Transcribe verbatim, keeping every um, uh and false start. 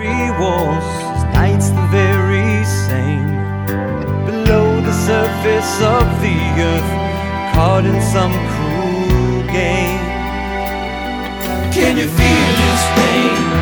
three walls, night's the very same. Below the surface of the earth, caught in some cruel game. Can you feel this rain?